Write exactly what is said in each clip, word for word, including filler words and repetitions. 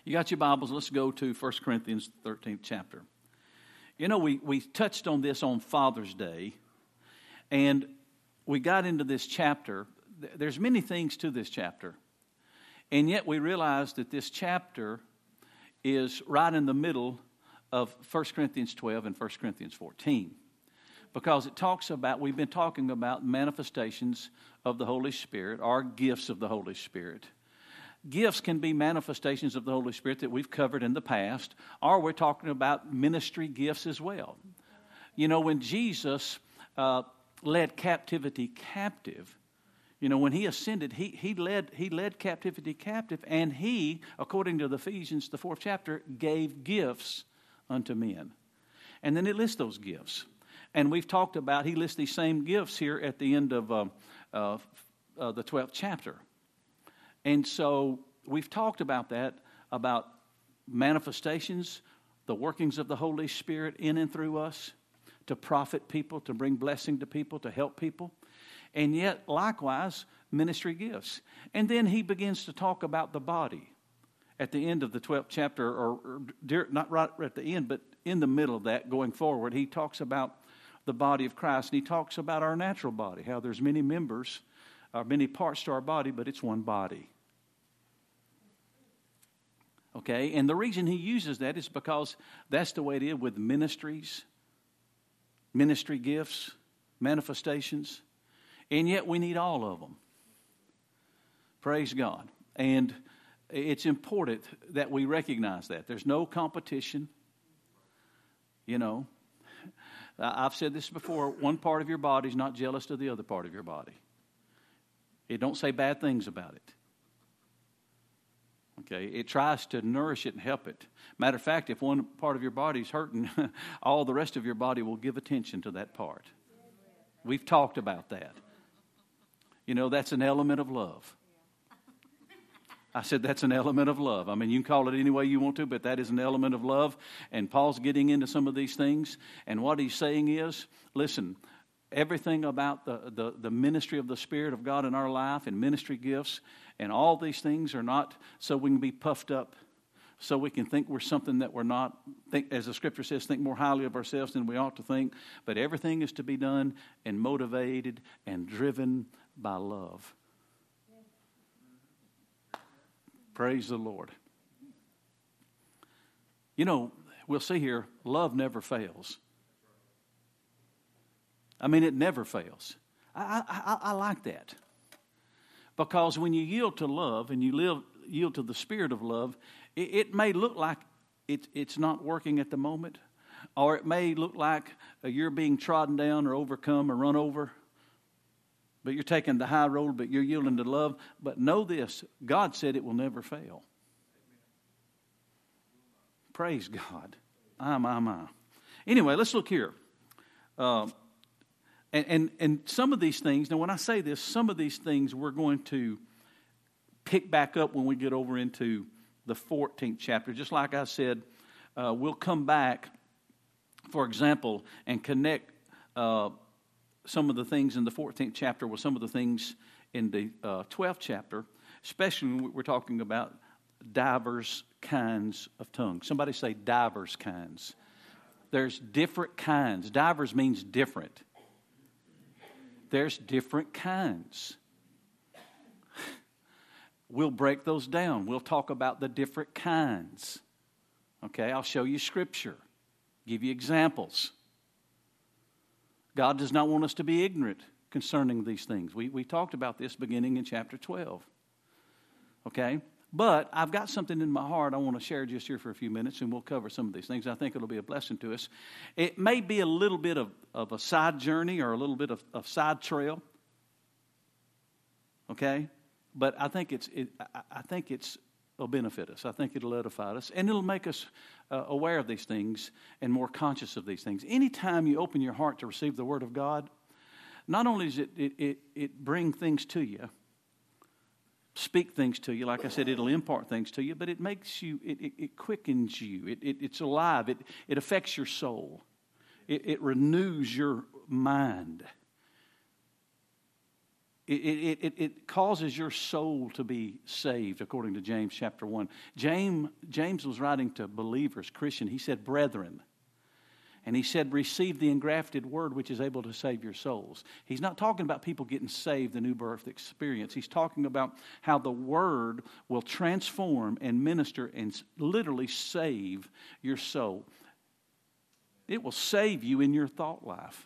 You got your Bibles, let's go to First Corinthians thirteenth chapter. You know, we, we touched on this on Father's Day, and we got into this chapter. There's many things to this chapter, and yet we realized that this chapter is right in the middle of First Corinthians twelve and First Corinthians fourteen. Because it talks about, we've been talking about manifestations of the Holy Spirit, or gifts of the Holy Spirit. Gifts can be manifestations of the Holy Spirit that we've covered in the past, or we're talking about ministry gifts as well. You know, when Jesus uh, led captivity captive, you know, when he ascended, he he led he led captivity captive, and he, according to the Ephesians, the fourth chapter, gave gifts unto men. And then it lists those gifts. And we've talked about, he lists these same gifts here at the end of uh, uh, uh, the twelfth chapter. And so we've talked about that, about manifestations, the workings of the Holy Spirit in and through us, to profit people, to bring blessing to people, to help people. And yet, likewise, ministry gifts. And then he begins to talk about the body at the end of the twelfth chapter, or, or dear, not right at the end, but in the middle of that, going forward. He talks about the body of Christ, and he talks about our natural body, how there's many members, or many parts to our body, but it's one body. Okay, and the reason he uses that is because that's the way it is with ministries, ministry gifts, manifestations, and yet we need all of them. Praise God. And it's important that we recognize that. There's no competition. You know, I've said this before, one part of your body is not jealous of the other part of your body. It don't say bad things about it. Okay, it tries to nourish it and help it. Matter of fact, if one part of your body is hurting, all the rest of your body will give attention to that part. We've talked about that. You know, that's an element of love. I said that's an element of love. I mean, you can call it any way you want to, but that is an element of love. And Paul's getting into some of these things. And what he's saying is, listen, everything about the, the, the ministry of the Spirit of God in our life and ministry gifts and all these things are not so we can be puffed up, so we can think we're something that we're not. Think, as the Scripture says, think more highly of ourselves than we ought to think. But everything is to be done and motivated and driven by love. Praise the Lord. You know, we'll see here, love never fails. I mean, it never fails. I, I, I like that. Because when you yield to love and you live, yield to the spirit of love, it, it may look like it, it's not working at the moment, or it may look like you're being trodden down or overcome or run over, but you're taking the high road, but you're yielding to love. But know this, God said it will never fail. Praise God. Ah, my, my. Anyway, let's look here. Uh, and, and, and some of these things, now when I say this, some of these things we're going to pick back up when we get over into the fourteenth chapter. Just like I said, uh, we'll come back, for example, and connect uh, some of the things in the fourteenth chapter with some of the things in the uh, twelfth chapter, especially when we're talking about diverse kinds of tongues. Somebody say diverse kinds. There's different kinds. Diverse means different. There's different kinds. We'll break those down. We'll talk about the different kinds. Okay, I'll show you Scripture, give you examples. God does not want us to be ignorant concerning these things. We we talked about this beginning in chapter twelve. Okay? But I've got something in my heart I want to share just here for a few minutes, and we'll cover some of these things. I think it'll be a blessing to us. It may be a little bit of, of a side journey or a little bit of, of side trail. Okay? But I think it's it, I, I think it's it'll benefit us. I think it'll edify us, and it'll make us uh, aware of these things and more conscious of these things. Anytime you open your heart to receive the Word of God, not only does it it, it, it bring things to you, speak things to you, like I said, it'll impart things to you, but it makes you, it, it, it quickens you. It, it, it's alive. It, it affects your soul. It, it renews your mind. It, it, it, it causes your soul to be saved, according to James chapter one. James, James was writing to believers, Christian. He said, brethren. And he said, receive the engrafted word which is able to save your souls. He's not talking about people getting saved, the new birth experience. He's talking about how the word will transform and minister and literally save your soul. It will save you in your thought life.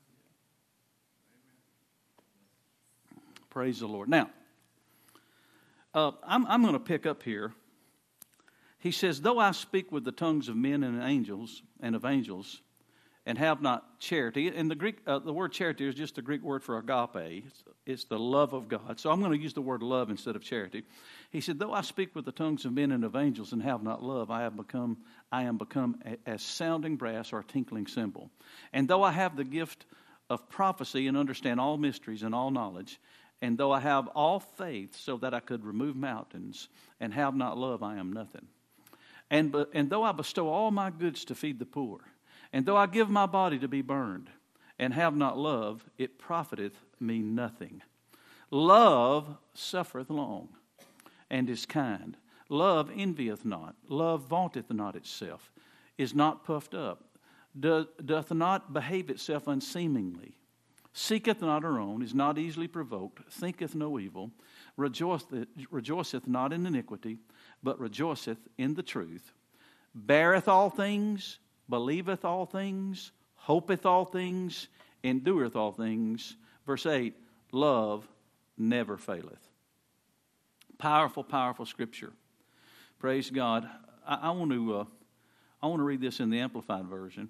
Praise the Lord. Now, uh, I'm, I'm going to pick up here. He says, though I speak with the tongues of men and angels and of angels, and have not charity, and the Greek, uh, the word charity is just the Greek word for agape. It's, it's the love of God. So I'm going to use the word love instead of charity. He said, though I speak with the tongues of men and of angels and have not love, I have become, I am become a, as sounding brass or a tinkling cymbal. And though I have the gift of prophecy and understand all mysteries and all knowledge, and though I have all faith so that I could remove mountains and have not love, I am nothing. And, but, and though I bestow all my goods to feed the poor, and though I give my body to be burned and have not love, it profiteth me nothing. Love suffereth long and is kind. Love envieth not. Love vaunteth not itself, is not puffed up, doth, doth not behave itself unseemingly, seeketh not her own, is not easily provoked, thinketh no evil, rejoiceth, rejoiceth not in iniquity, but rejoiceth in the truth, beareth all things, believeth all things, hopeth all things, endureth all things. Verse eight, love never faileth. Powerful, powerful scripture. Praise God. I, I want to uh, I want to read this in the Amplified Version.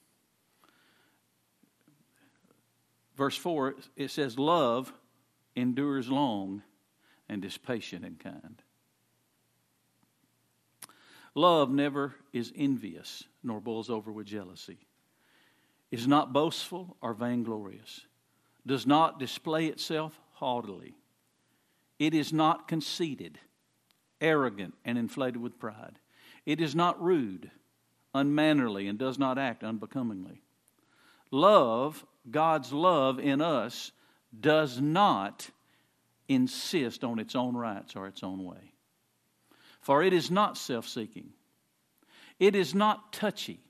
Verse four, it says, love endures long and is patient and kind. Love never is envious, nor boils over with jealousy, is not boastful or vainglorious, does not display itself haughtily. It is not conceited, arrogant, and inflated with pride. It is not rude, unmannerly, and does not act unbecomingly. Love, God's love in us, does not insist on its own rights or its own way. For it is not self-seeking. It is not touchy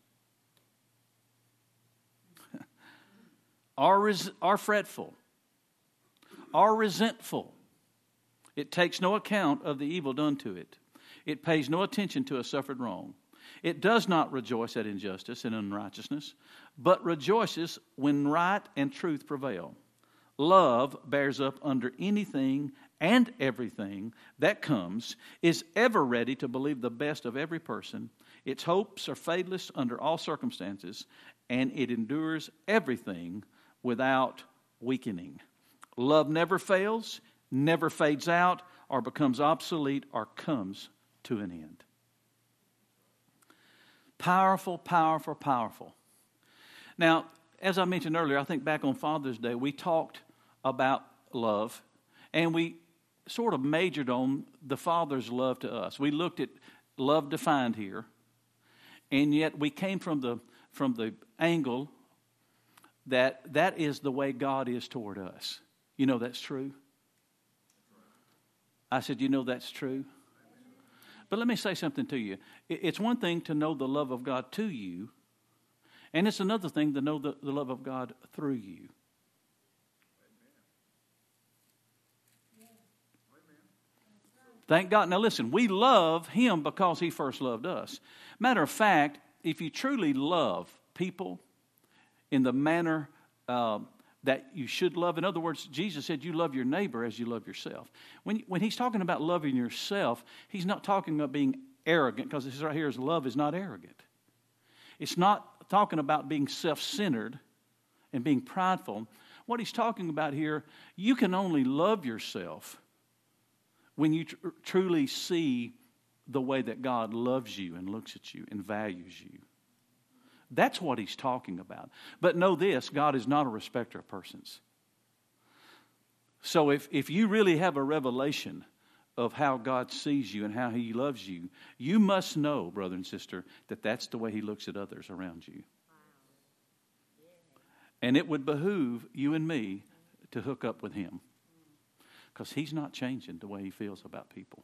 or, res- or fretful or resentful. It takes no account of the evil done to it. It pays no attention to a suffered wrong. It does not rejoice at injustice and unrighteousness, but rejoices when right and truth prevail. Love bears up under anything and everything that comes, is ever ready to believe the best of every person. Its hopes are fadeless under all circumstances, and it endures everything without weakening. Love never fails, never fades out, or becomes obsolete, or comes to an end. Powerful, powerful, powerful. Now, as I mentioned earlier, I think back on Father's Day, we talked about love, and we sort of majored on the Father's love to us. We looked at love defined here, and yet we came from the from the angle that that is the way God is toward us. You know that's true? I said, you know that's true? But let me say something to you. It's one thing to know the love of God to you, and it's another thing to know the, the love of God through you. Thank God. Now listen, we love Him because He first loved us. Matter of fact, if you truly love people in the manner uh, that you should love, in other words, Jesus said you love your neighbor as you love yourself. When, when He's talking about loving yourself, He's not talking about being arrogant, because this right here is love is not arrogant. It's not talking about being self-centered and being prideful. What He's talking about here, you can only love yourself when you tr- truly see the way that God loves you and looks at you and values you. That's what He's talking about. But know this, God is not a respecter of persons. So if, if you really have a revelation of how God sees you and how He loves you, you must know, brother and sister, that that's the way He looks at others around you. And it would behoove you and me to hook up with Him. because he's not changing the way he feels about people.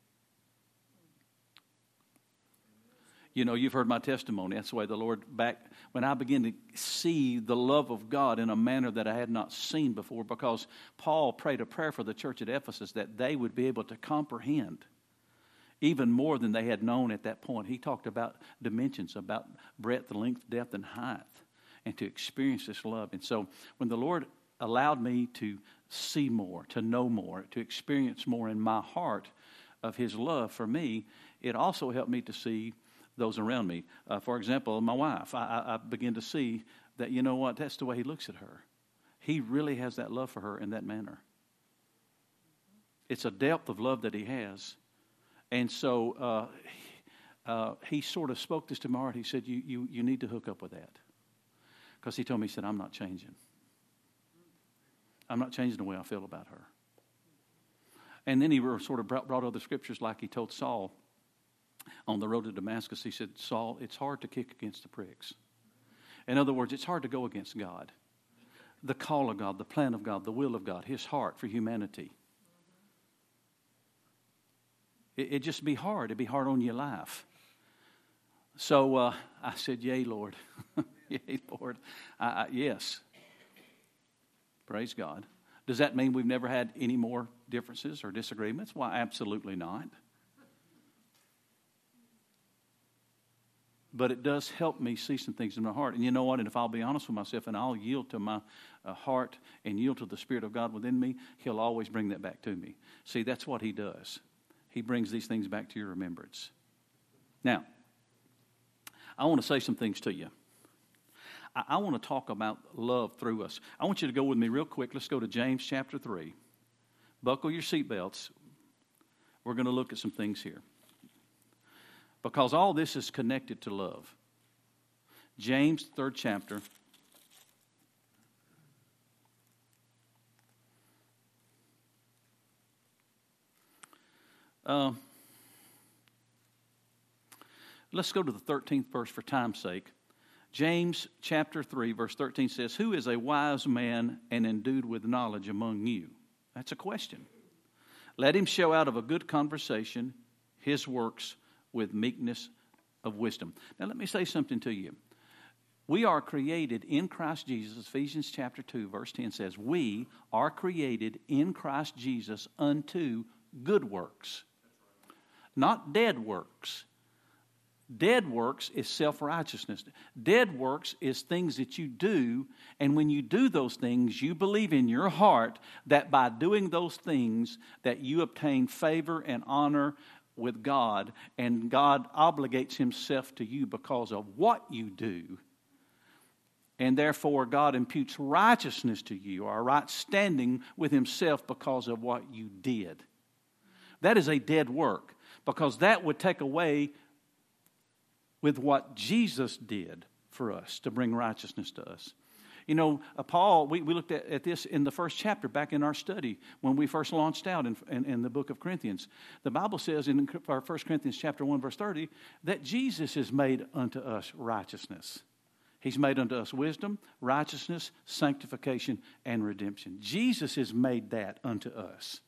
You know, you've heard my testimony. That's the way the Lord, back when I began to see the love of God in a manner that I had not seen before, because Paul prayed a prayer for the church at Ephesus that they would be able to comprehend even more than they had known at that point. He talked about dimensions, about breadth, length, depth, and height, and to experience this love. And so when the Lord allowed me to see more, to know more, to experience more in my heart of his love for me, it also helped me to see those around me. Uh, for example, my wife, I, I begin to see that, you know what, that's the way he looks at her. He really has that love for her in that manner. It's a depth of love that he has. And so uh, uh, he sort of spoke this to my heart. He said, you, you, you need to hook up with that. Because he told me, he said, I'm not changing. I'm not changing the way I feel about her. And then he sort of brought, brought other scriptures like he told Saul on the road to Damascus. He said, Saul, it's hard to kick against the pricks. In other words, it's hard to go against God. The call of God, the plan of God, the will of God, his heart for humanity. It, it'd just be hard. It'd be hard on your life. So uh, I said, yea, Lord. Yea, Lord. I, I, yes. Praise God. Does that mean we've never had any more differences or disagreements? Why, absolutely not. But it does help me see some things in my heart. And you know what? And if I'll be honest with myself and I'll yield to my uh, heart and yield to the Spirit of God within me, he'll always bring that back to me. See, that's what he does. He brings these things back to your remembrance. Now, I want to say some things to you. I, I want to talk about love through us. I want you to go with me real quick. Let's go to James chapter three. Buckle your seatbelts. We're going to look at some things here. Because all this is connected to love. James, third chapter. Uh, let's go to the thirteenth verse for time's sake. James chapter three, verse thirteen says, who is a wise man and endued with knowledge among you? That's a question. Let him show out of a good conversation his works with meekness of wisdom. Now let me say something to you. We are created in Christ Jesus. Ephesians chapter two verse ten says, we are created in Christ Jesus unto good works. Not dead works. Dead works is self-righteousness. Dead works is things that you do, and when you do those things, you believe in your heart that by doing those things that you obtain favor and honor with God, and God obligates himself to you because of what you do. And therefore, God imputes righteousness to you, or right standing with himself because of what you did. That is a dead work, because that would take away with what Jesus did for us to bring righteousness to us. You know, uh, Paul, we, we looked at, at this in the first chapter back in our study when we first launched out in, in, in the book of Corinthians. The Bible says in our First Corinthians chapter one, verse thirty, that Jesus is made unto us righteousness. He's made unto us wisdom, righteousness, sanctification, and redemption. Jesus has made that unto us.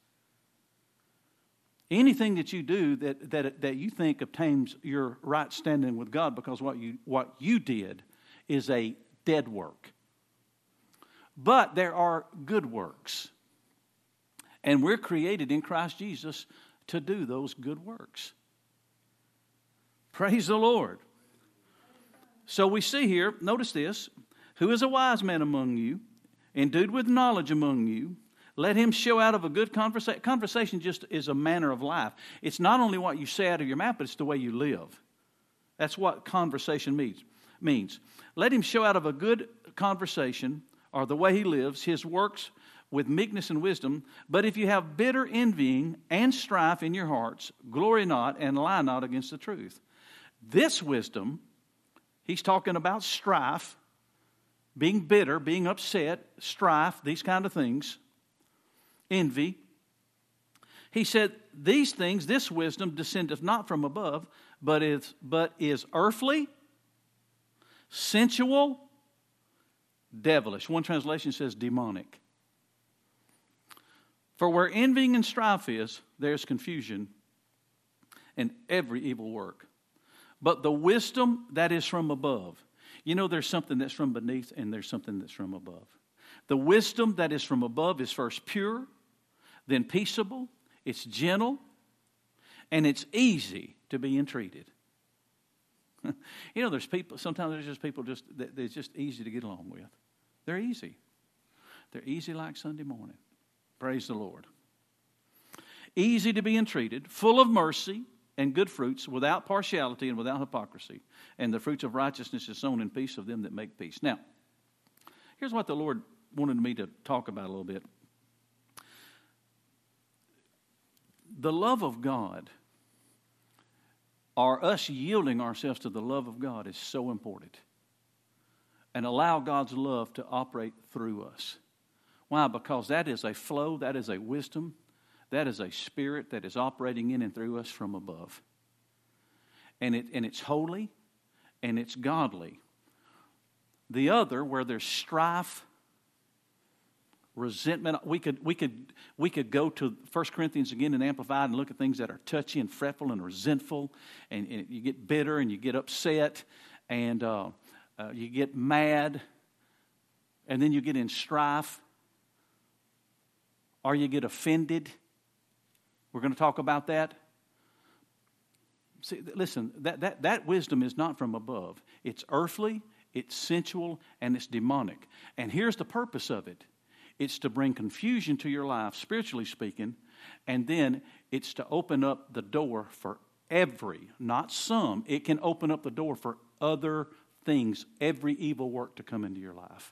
Anything that you do that, that, that you think obtains your right standing with God because what you, what you did is a dead work. But there are good works. And we're created in Christ Jesus to do those good works. Praise the Lord. So we see here, notice this, who is a wise man among you, endued with knowledge among you, let him show out of a good conversation. Conversation just is a manner of life. It's not only what you say out of your mouth, but it's the way you live. That's what conversation means. means. Let him show out of a good conversation, or the way he lives, his works with meekness and wisdom. But if you have bitter envying and strife in your hearts, glory not and lie not against the truth. This wisdom, he's talking about strife, being bitter, being upset, strife, these kind of things, envy. He said, these things, this wisdom descendeth not from above, but is, but is earthly, sensual, devilish. One translation says demonic. For where envying and strife is, there's confusion and every evil work. But the wisdom that is from above. You know, there's something that's from beneath and there's something that's from above. The wisdom that is from above is first pure, then peaceable, it's gentle, and it's easy to be entreated. You know, there's people, sometimes there's just people just, they're just easy to get along with. They're easy. They're easy like Sunday morning. Praise the Lord. Easy to be entreated, full of mercy and good fruits, without partiality and without hypocrisy. And the fruits of righteousness is sown in peace of them that make peace. Now, here's what the Lord wanted me to talk about a little bit. The love of God, or us yielding ourselves to the love of God, is so important. And allow God's love to operate through us. Why? Because that is a flow, that is a wisdom, that is a spirit that is operating in and through us from above. And it and it's holy and it's godly. The other, where there's strife, resentment, we could we could we could go to First Corinthians again and Amplified and look at things that are touchy and fretful and resentful, and, and you get bitter and you get upset and uh, uh, you get mad, and then you get in strife, or you get offended. We're going to talk about that. See, listen, that, that, that wisdom is not from above. It's earthly, it's sensual, and it's demonic. And here's the purpose of it. It's to bring confusion to your life, spiritually speaking, and then it's to open up the door for every, not some, it can open up the door for other things, every evil work to come into your life.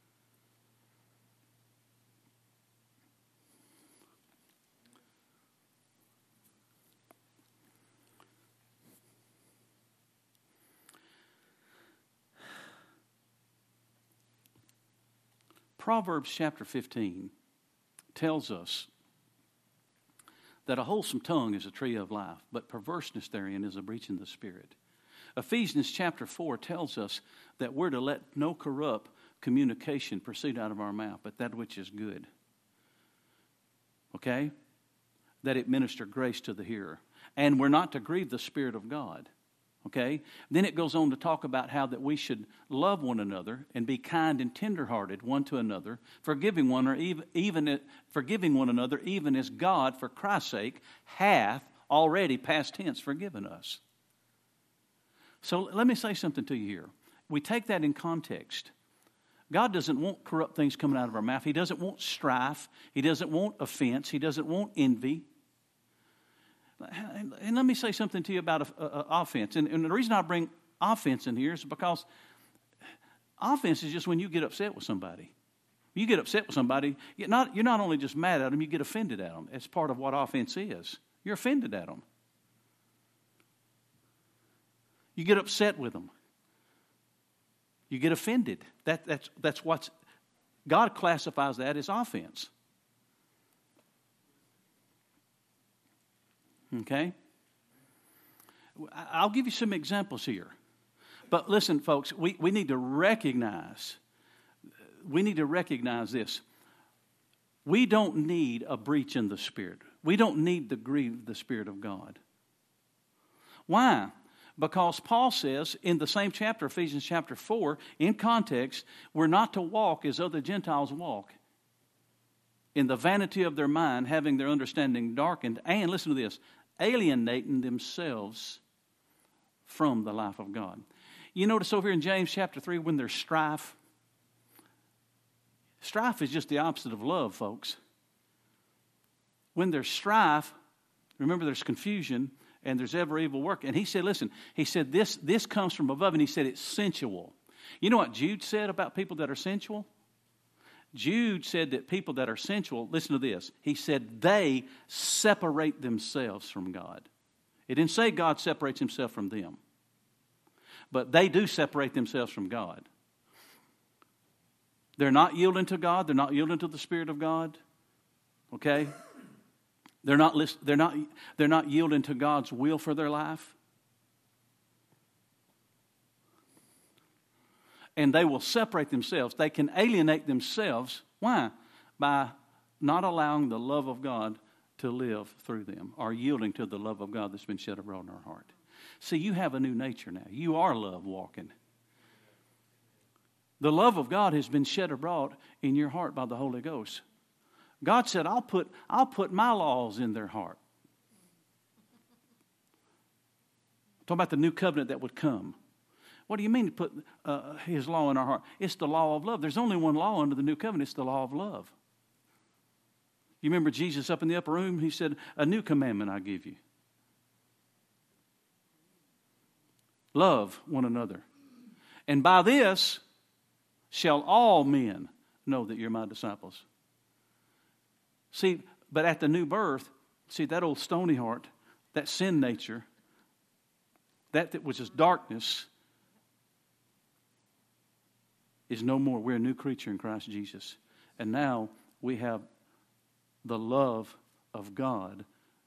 Proverbs chapter fifteen tells us that a wholesome tongue is a tree of life, but perverseness therein is a breach in the spirit. Ephesians chapter four tells us that we're to let no corrupt communication proceed out of our mouth, but that which is good. Okay? That it minister grace to the hearer. And we're not to grieve the Spirit of God. Okay? Then it goes on to talk about how that we should love one another and be kind and tenderhearted one to another, forgiving one or even, even forgiving one another, even as God, for Christ's sake, hath already, past tense, forgiven us. So let me say something to you here. We take that in context. God doesn't want corrupt things coming out of our mouth. He doesn't want strife. He doesn't want offense. He doesn't want envy. And let me say something to you about a, a, a offense. And, and the reason I bring offense in here is because offense is just when you get upset with somebody. You get upset with somebody, you're not, you're not only just mad at them, you get offended at them. It's part of what offense is. You're offended at them. You get upset with them. You get offended. That, that's, that's what's, God classifies that as offense. Okay? I'll give you some examples here. But listen, folks, we, we need to recognize, we need to recognize this. We don't need a breach in the Spirit. We don't need to grieve the Spirit of God. Why? Because Paul says in the same chapter, Ephesians chapter four, in context, we're not to walk as other Gentiles walk, in the vanity of their mind, having their understanding darkened, and listen to this, alienating themselves from the life of God. You notice over here in James chapter three, when there's strife, strife is just the opposite of love, folks. When there's strife, remember there's confusion, and there's ever evil work. And he said, listen, he said, this, this comes from above, and he said it's sensual. You know what Jude said about people that are sensual? Jude said that people that are sensual, listen to this, he said they separate themselves from God. It didn't say God separates himself from them. But they do separate themselves from God. They're not yielding to God. They're not yielding to the Spirit of God. Okay? They're not, they're not, they're not yielding to God's will for their life. And they will separate themselves. They can alienate themselves. Why? By not allowing the love of God to live through them, or yielding to the love of God that's been shed abroad in our heart. See, you have a new nature now. You are love walking. The love of God has been shed abroad in your heart by the Holy Ghost. God said, I'll put, I'll put my laws in their heart. I'm talking about the new covenant that would come. What do you mean to put uh, his law in our heart? It's the law of love. There's only one law under the new covenant. It's the law of love. You remember Jesus up in the upper room? He said, a new commandment I give you. Love one another. And by this shall all men know that you're my disciples. See, but at the new birth, see, that old stony heart, that sin nature, that that was just darkness, is no more. We're a new creature in Christ Jesus. And now we have the love of God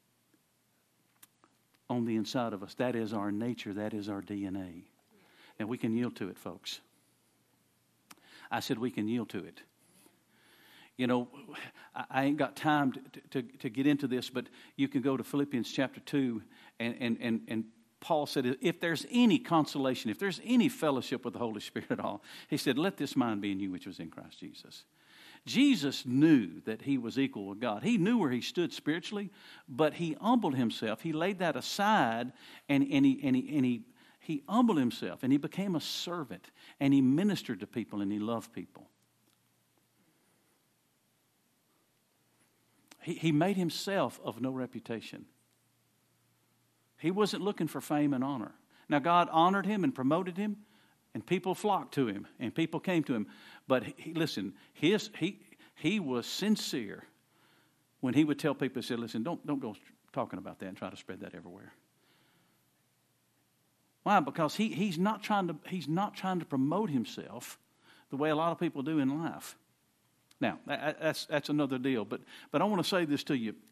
on the inside of us. That is our nature. That is our D N A. And we can yield to it, folks. I said we can yield to it. You know, I ain't got time to, to, to get into this, but you can go to Philippians chapter two, and, and, and, and Paul said, if there's any consolation, if there's any fellowship with the Holy Spirit at all, he said, let this mind be in you which was in Christ Jesus. Jesus knew that he was equal with God. He knew where he stood spiritually, but he humbled himself. He laid that aside, and, and, he, and, he, and he, he humbled himself, and he became a servant, and he ministered to people, and he loved people. He, he made himself of no reputation. He wasn't looking for fame and honor. Now, God honored him and promoted him, and people flocked to him, and people came to him. But he, listen, his, he, he was sincere when he would tell people, he said, listen, don't, don't go talking about that and try to spread that everywhere. Why? Because he, he's, not trying to, he's not trying to promote himself the way a lot of people do in life. Now, that's, that's another deal. But, but I want to say this to you.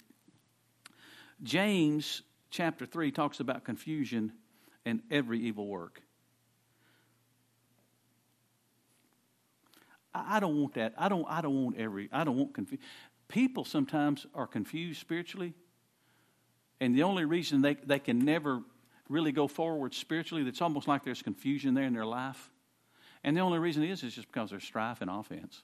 James chapter three talks about confusion and every evil work. I, I don't want that. I don't, I don't want every, I don't want confusion. People sometimes are confused spiritually, and the only reason they, they can never really go forward spiritually, it's almost like there's confusion there in their life. And the only reason is is just because there's strife and offense.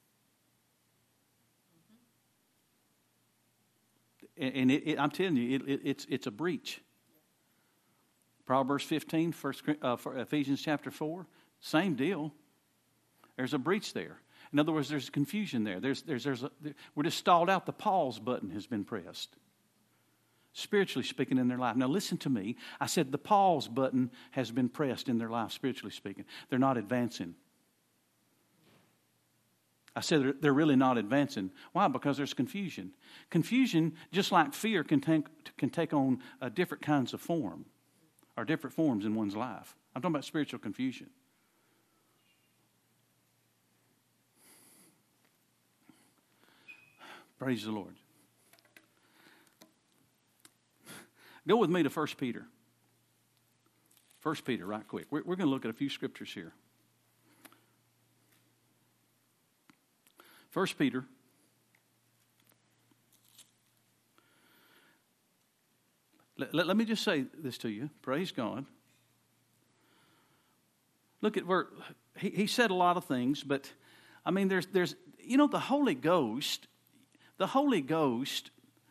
And it, it, I'm telling you, it, it, it's it's a breach. Proverbs fifteen, first, uh, Ephesians chapter four, same deal. There's a breach there. In other words, there's confusion there. There's there's there's a, we're just stalled out. The pause button has been pressed. Spiritually speaking, in their life. Now listen to me. I said the pause button has been pressed in their life. Spiritually speaking, they're not advancing. I said they're, they're really not advancing. Why? Because there's confusion. Confusion, just like fear, can take, can take on uh, different kinds of form, or different forms in one's life. I'm talking about spiritual confusion. Praise the Lord. Go with me to First Peter. First Peter, right quick. We're, we're going to look at a few scriptures here. First Peter. Let, let, let me just say this to you. Praise God. Look at where he, he said a lot of things, but I mean, there's there's you know the Holy Ghost. The Holy Ghost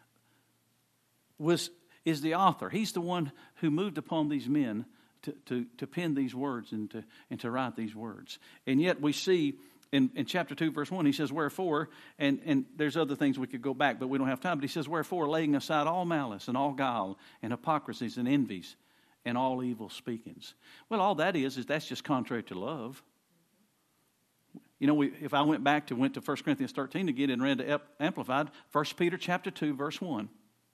was is the author. He's the one who moved upon these men to to, to pen these words and to and to write these words. And yet we see. In, in chapter two, verse one, he says, wherefore, and, and there's other things we could go back, but we don't have time. But he says, wherefore, laying aside all malice and all guile and hypocrisies and envies and all evil speakings. Well, all that is, is that's just contrary to love. You know, we, if I went back to, went to First Corinthians thirteen again and read the Amplified, First Peter chapter two, verse one.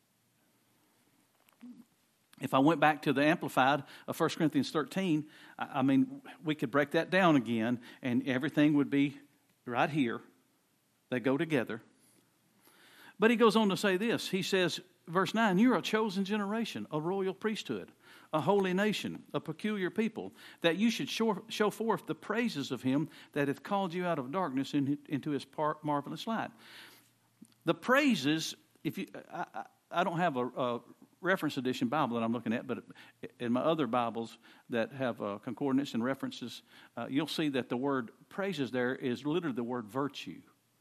If I went back to the Amplified of First Corinthians thirteen, I mean, we could break that down again, and everything would be right here. They go together. But he goes on to say this. He says, verse nine, you're a chosen generation, a royal priesthood, a holy nation, a peculiar people, that you should show, show forth the praises of him that hath called you out of darkness into his marvelous light. The praises, if you, I, I, I don't have a, a reference edition Bible that I'm looking at, but in my other Bibles that have uh, concordance and references, uh, you'll see that the word praises there is literally the word virtue.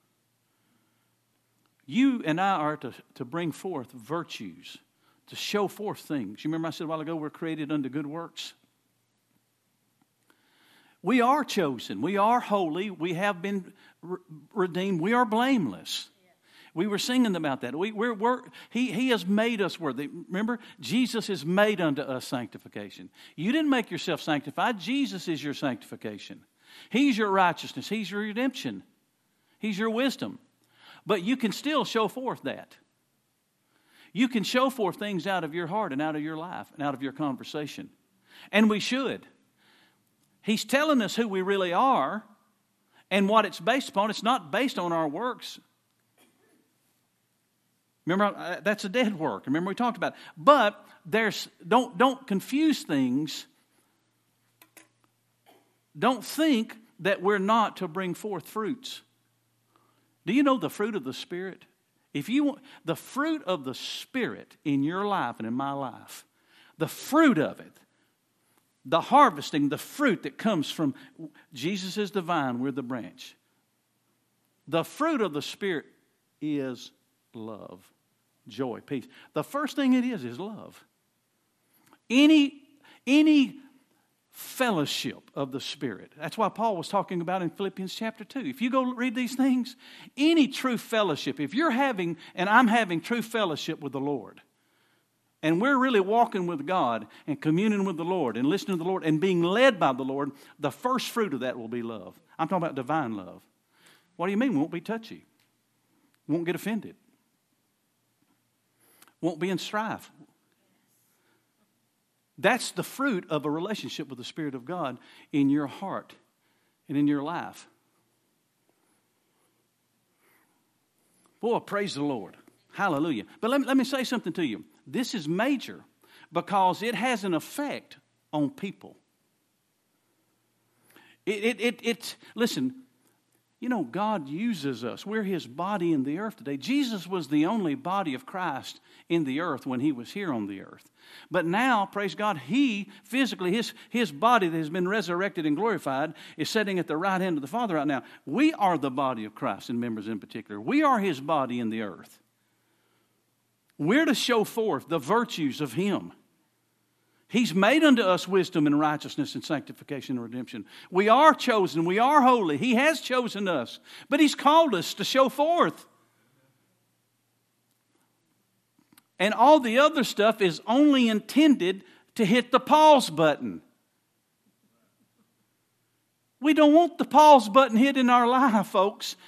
You and I are to, to bring forth virtues, to show forth things. You remember I said a while ago we're created unto good works? We are chosen. We are holy. We have been re- redeemed. We are blameless. We were singing about that. We, we're, we're, he, he has made us worthy. Remember, Jesus has made unto us sanctification. You didn't make yourself sanctified. Jesus is your sanctification. He's your righteousness. He's your redemption. He's your wisdom. But you can still show forth that. You can show forth things out of your heart and out of your life and out of your conversation. And we should. He's telling us who we really are and what it's based upon. It's not based on our works. Remember, that's a dead work. Remember we talked about it. But there's don't don't confuse things. Don't think that we're not to bring forth fruits. Do you know the fruit of the Spirit? If you want the fruit of the Spirit in your life and in my life, the fruit of it, the harvesting, the fruit that comes from Jesus is the vine, we're the branch. The fruit of the Spirit is love, joy, peace. The first thing it is is love. Any, any fellowship of the Spirit. That's why Paul was talking about in Philippians chapter two. If you go read these things, any true fellowship, if you're having, and I'm having true fellowship with the Lord, and we're really walking with God and communing with the Lord and listening to the Lord and being led by the Lord, the first fruit of that will be love. I'm talking about divine love. What do you mean? We won't be touchy. Won't get offended. Won't be in strife. That's the fruit of a relationship with the Spirit of God in your heart and in your life. Boy, praise the Lord. Hallelujah. But let me, let me say something to you. This is major because it has an effect on people. It, it, it, it, listen, you know, God uses us. We're His body in the earth today. Jesus was the only body of Christ in the earth when He was here on the earth. But now, praise God, He physically, His, his body that has been resurrected and glorified is sitting at the right hand of the Father right now. We are the body of Christ, and members in particular. We are His body in the earth. We're to show forth the virtues of Him. He's made unto us wisdom and righteousness and sanctification and redemption. We are chosen. We are holy. He has chosen us. But He's called us to show forth. And all the other stuff is only intended to hit the pause button. We don't want the pause button hit in our life, folks.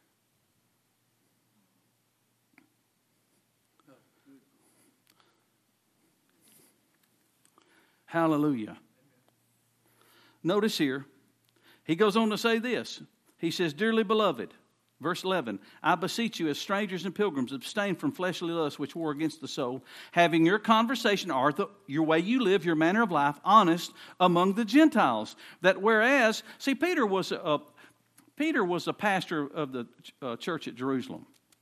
Hallelujah. Notice here, he goes on to say this. He says, dearly beloved, verse eleven, I beseech you as strangers and pilgrims, abstain from fleshly lusts which war against the soul, having your conversation, or the, your way you live, your manner of life, honest among the Gentiles. That whereas, see, Peter was a, Peter was a pastor of the uh, church at Jerusalem.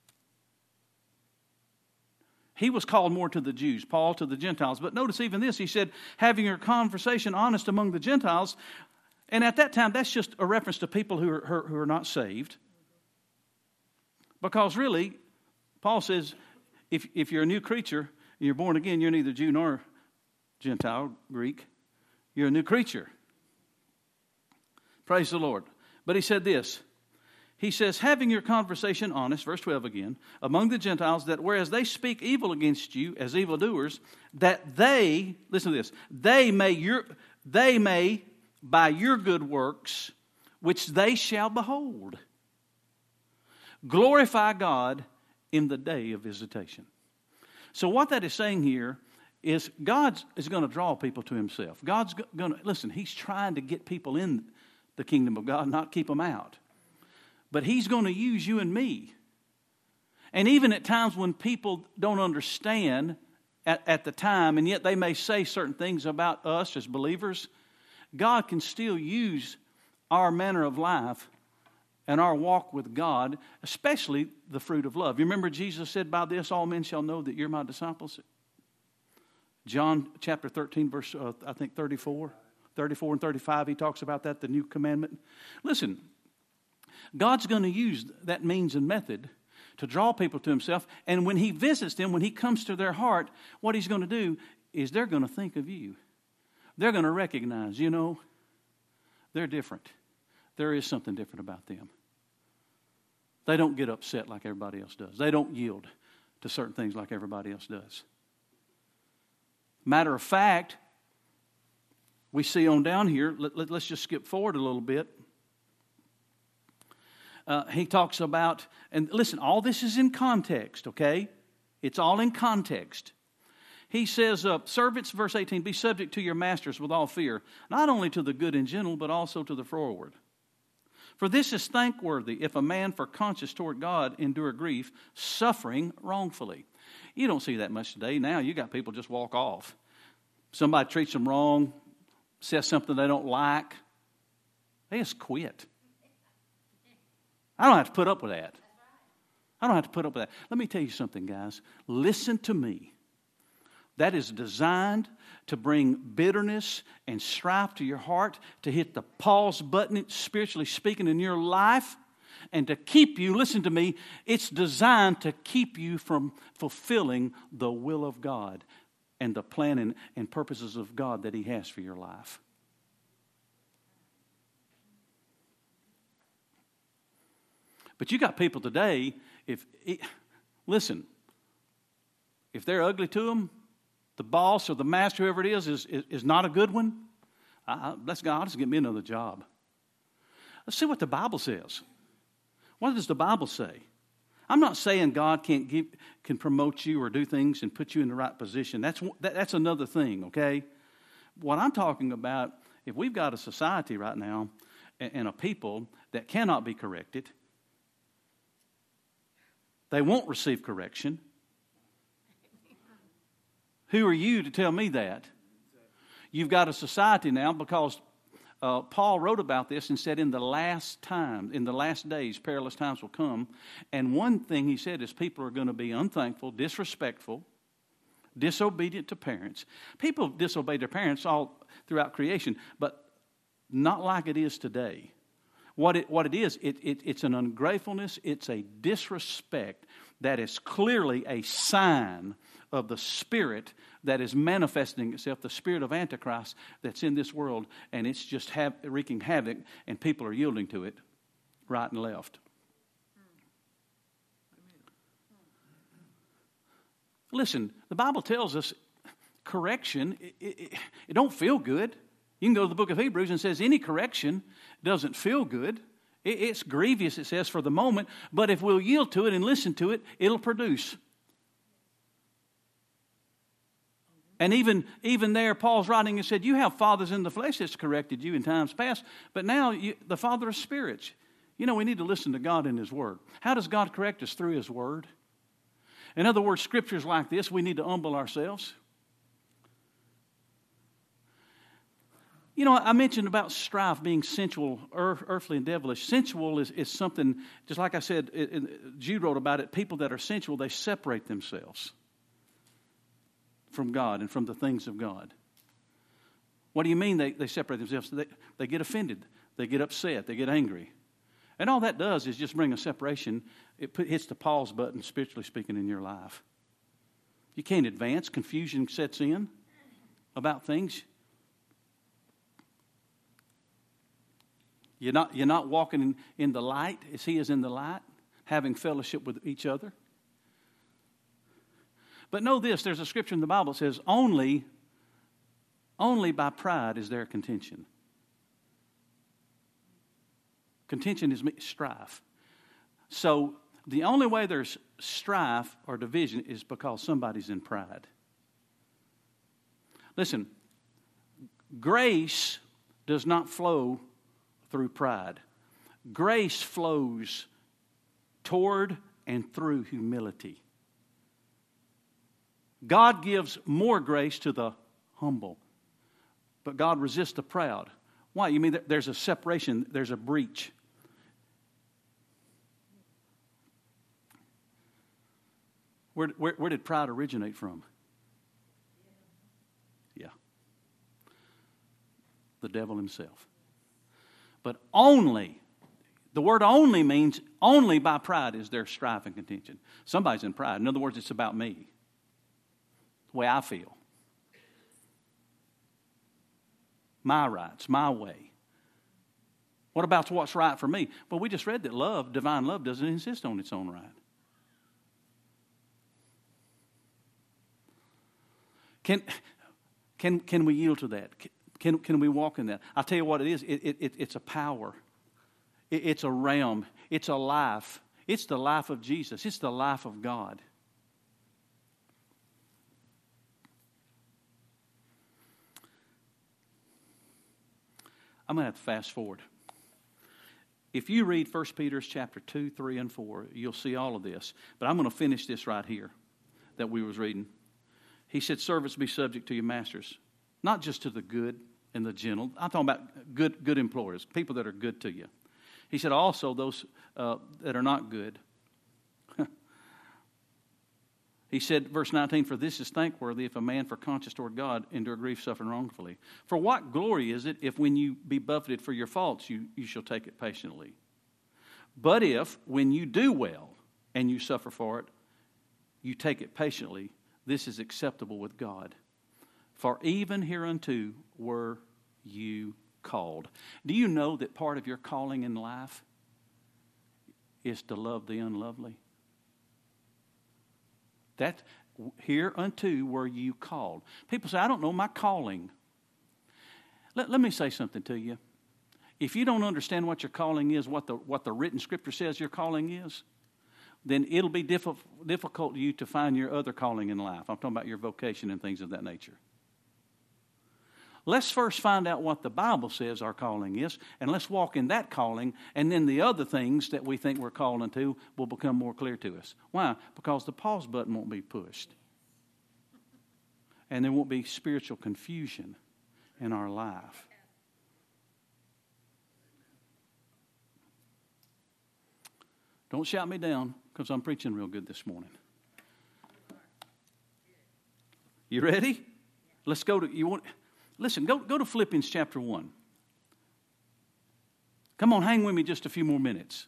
He was called more to the Jews, Paul to the Gentiles. But notice even this, he said, having your conversation honest among the Gentiles. And at that time, that's just a reference to people who are, who are not saved. Because really, Paul says, if, if you're a new creature, and you're born again, you're neither Jew nor Gentile, Greek. You're a new creature. Praise the Lord. But he said this. He says, having your conversation honest, verse twelve again, among the Gentiles, that whereas they speak evil against you as evildoers, that they, listen to this, they may, your, they may by your good works, which they shall behold, glorify God in the day of visitation. So what that is saying here is God is going to draw people to Himself. God's going to, listen, He's trying to get people in the kingdom of God, not keep them out. But He's going to use you and me. And even at times when people don't understand at, at the time, and yet they may say certain things about us as believers, God can still use our manner of life and our walk with God, especially the fruit of love. You remember Jesus said, by this all men shall know that you're my disciples? John chapter thirteen, verse, uh, I think thirty-four. thirty-four and thirty-five, he talks about that, the new commandment. Listen, God's going to use that means and method to draw people to himself. And when he visits them, when he comes to their heart, what he's going to do is they're going to think of you. They're going to recognize, you know, they're different. There is something different about them. They don't get upset like everybody else does. They don't yield to certain things like everybody else does. Matter of fact, we see on down here, let, let, let's just skip forward a little bit. Uh, he talks about, and listen, all this is in context, okay? It's all in context. He says, uh, servants, verse eighteen, be subject to your masters with all fear, not only to the good and gentle, but also to the froward. For this is thankworthy if a man for conscience toward God endure grief, suffering wrongfully. You don't see that much today. Now you got people just walk off. Somebody treats them wrong, says something they don't like, they just quit. I don't have to put up with that. I don't have to put up with that. Let me tell you something, guys. Listen to me. That is designed to bring bitterness and strife to your heart, to hit the pause button, spiritually speaking, in your life, and to keep you, listen to me, it's designed to keep you from fulfilling the will of God and the plan and, and purposes of God that he has for your life. But you got people today, if it, listen, if they're ugly to them, the boss or the master, whoever it is, is, is, is not a good one, I, let's go, I'll just get me another job. Let's see what the Bible says. What does the Bible say? I'm not saying God can't give, can promote you or do things and put you in the right position. That's, that, that's another thing, okay? What I'm talking about, if we've got a society right now and, and a people that cannot be corrected, they won't receive correction. Who are you to tell me that? You've got a society now because uh, Paul wrote about this and said in the last time, in the last days, perilous times will come. And one thing he said is people are going to be unthankful, disrespectful, disobedient to parents. People disobey their parents all throughout creation, but not like it is today. What it, what it is, it, it, it's an ungratefulness, it's a disrespect that is clearly a sign of the spirit that is manifesting itself, the spirit of Antichrist that's in this world, and it's just have, wreaking havoc, and people are yielding to it right and left. Listen, the Bible tells us correction, it, it, it don't feel good. You can go to the book of Hebrews and it says any correction doesn't feel good. It, it's grievous, it says, for the moment, but if we'll yield to it and listen to it, it'll produce. And even, even there, Paul's writing and said, you have fathers in the flesh that's corrected you in times past, but now you, the Father of spirits. You know, we need to listen to God in His Word. How does God correct us? Through His Word. In other words, scriptures like this, we need to humble ourselves. You know, I mentioned about strife being sensual, earth, earthly, and devilish. Sensual is, is something, just like I said, it, it, Jude wrote about it, people that are sensual, they separate themselves from God and from the things of God. What do you mean they, they separate themselves? They, they get offended. They get upset. They get angry. And all that does is just bring a separation. It put, hits the pause button, spiritually speaking, in your life. You can't advance. Confusion sets in about things. You're not, you're not walking in, in the light as He is in the light, having fellowship with each other. But know this, there's a scripture in the Bible that says, only, only by pride is there contention. Contention is strife. So the only way there's strife or division is because somebody's in pride. Listen, grace does not flow through pride. Grace flows toward and through humility. God gives more grace to the humble, but God resists the proud. Why? You mean there's a separation, there's a breach. Where, where, where did pride originate from? Yeah. The devil himself. But only, the word only means only by pride is there strife and contention. Somebody's in pride. In other words, it's about me. The way I feel. My rights, my way. What about what's right for me? Well, we just read that love, divine love, doesn't insist on its own right. Can, can, can we yield to that? Can, can we walk in that? I'll tell you what it is. It, it, it's a power. It, it's a realm. It's a life. It's the life of Jesus. It's the life of God. I'm going to have to fast forward. If you read First Peter chapter two, three, and four, you'll see all of this. But I'm going to finish this right here that we was reading. He said, servants, be subject to your masters. Not just to the good and the gentle. I'm talking about good, good employers, people that are good to you. He said also those uh, that are not good. He said, verse nineteen, for this is thankworthy if a man for conscience toward God endure grief suffering wrongfully. For what glory is it if when you be buffeted for your faults, you, you shall take it patiently? But if when you do well and you suffer for it, you take it patiently, this is acceptable with God. For even hereunto were you called. Do you know that part of your calling in life is to love the unlovely? That hereunto were you called. People say, I don't know my calling. Let, let me say something to you. If you don't understand what your calling is, what the, what the written scripture says your calling is, then it'll be diffi- difficult to you to find your other calling in life. I'm talking about your vocation and things of that nature. Let's first find out what the Bible says our calling is, and let's walk in that calling, and then the other things that we think we're called into will become more clear to us. Why? Because the pause button won't be pushed. And there won't be spiritual confusion in our life. Don't shout me down, because I'm preaching real good this morning. You ready? Let's go to, you want... Listen, go, go to Philippians chapter one. Come on, hang with me just a few more minutes.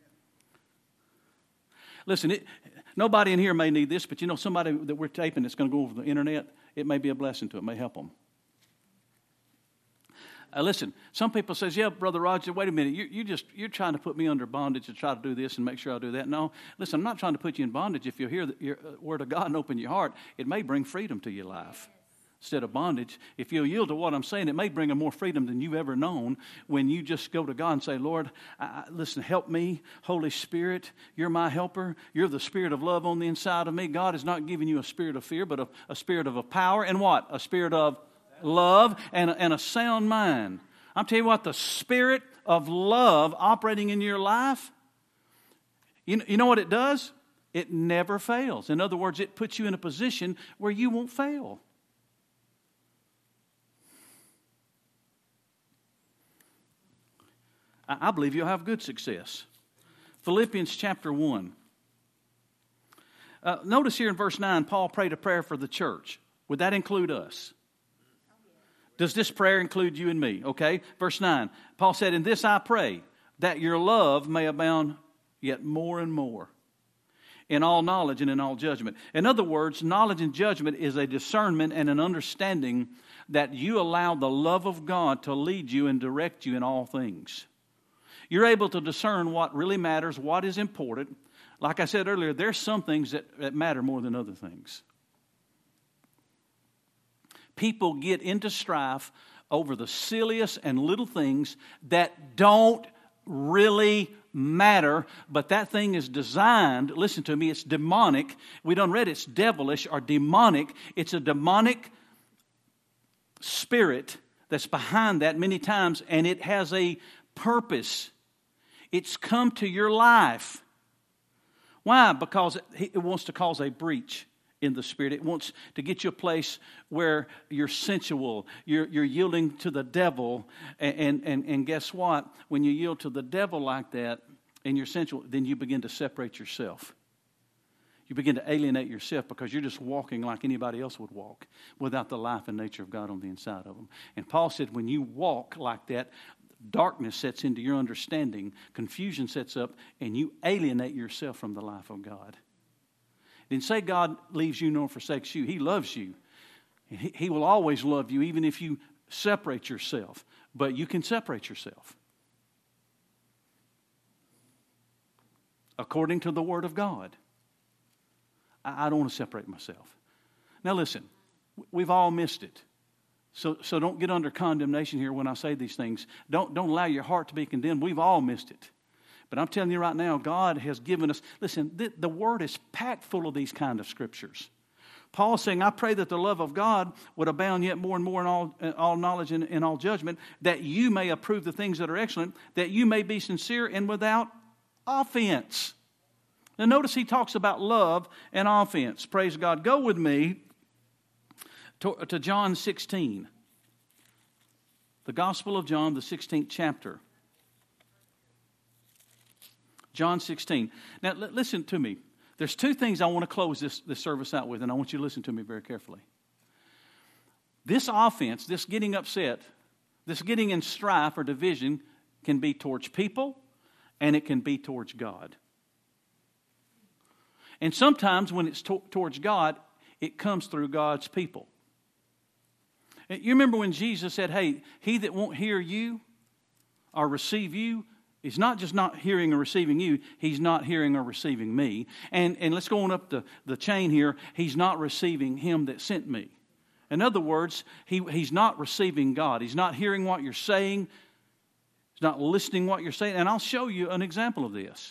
Listen, it, nobody in here may need this, but you know somebody that we're taping that's going to go over the internet, it may be a blessing to them. It may help them. Uh, listen, some people says, yeah, Brother Roger, wait a minute. You, you just, you're trying to put me under bondage to try to do this and make sure I do that. No, listen, I'm not trying to put you in bondage. If you'll hear the your, uh, word of God and open your heart, it may bring freedom to your life. Instead of bondage, if you'll yield to what I'm saying, it may bring a more freedom than you've ever known when you just go to God and say, Lord, I, I, listen, help me. Holy Spirit, you're my helper. You're the spirit of love on the inside of me. God has not given you a spirit of fear, but a, a spirit of a power. And what? A spirit of love and a, and a sound mind. I'm telling you what, the spirit of love operating in your life, you, you know what it does? It never fails. In other words, it puts you in a position where you won't fail. I believe you'll have good success. Philippians chapter one. Uh, notice here in verse nine, Paul prayed a prayer for the church. Would that include us? Does this prayer include you and me? Okay, verse nine. Paul said, in this I pray, that your love may abound yet more and more in all knowledge and in all judgment. In other words, knowledge and judgment is a discernment and an understanding that you allow the love of God to lead you and direct you in all things. You're able to discern what really matters, what is important. Like I said earlier, there's some things that, that matter more than other things. People get into strife over the silliest and little things that don't really matter, but that thing is designed, listen to me, it's demonic. We done read it's devilish or demonic. It's a demonic spirit that's behind that many times, and it has a purpose. It's come to your life. Why? Because it wants to cause a breach in the spirit. It wants to get you a place where you're sensual, you're, you're yielding to the devil, and, and, and guess what? When you yield to the devil like that and you're sensual, then you begin to separate yourself. You begin to alienate yourself because you're just walking like anybody else would walk without the life and nature of God on the inside of them. And Paul said when you walk like that, darkness sets into your understanding, confusion sets up, and you alienate yourself from the life of God. He didn't say God leaves you nor forsakes you. He loves you. He, he will always love you even if you separate yourself. But you can separate yourself. According to the Word of God. I don't want to separate myself. Now listen, we've all missed it. So, so don't get under condemnation here when I say these things. Don't, don't allow your heart to be condemned. We've all missed it. But I'm telling you right now, God has given us, listen, the, the Word is packed full of these kind of scriptures. Paul's saying, I pray that the love of God would abound yet more and more in all, in all knowledge and in all judgment, that you may approve the things that are excellent, that you may be sincere and without offense. Now notice he talks about love and offense. Praise God. Go with me to, to John sixteen. The Gospel of John, the sixteenth chapter. John sixteen. Now l- listen to me. There's two things I want to close this, this service out with, and I want you to listen to me very carefully. This offense, this getting upset, this getting in strife or division can be towards people, and it can be towards God. And sometimes when it's to- towards God, it comes through God's people. You remember when Jesus said, hey, he that won't hear you or receive you is not just not hearing or receiving you, he's not hearing or receiving me. And, and let's go on up the, the chain here. He's not receiving him that sent me. In other words, he, he's not receiving God. He's not hearing what you're saying. He's not listening what you're saying. And I'll show you an example of this.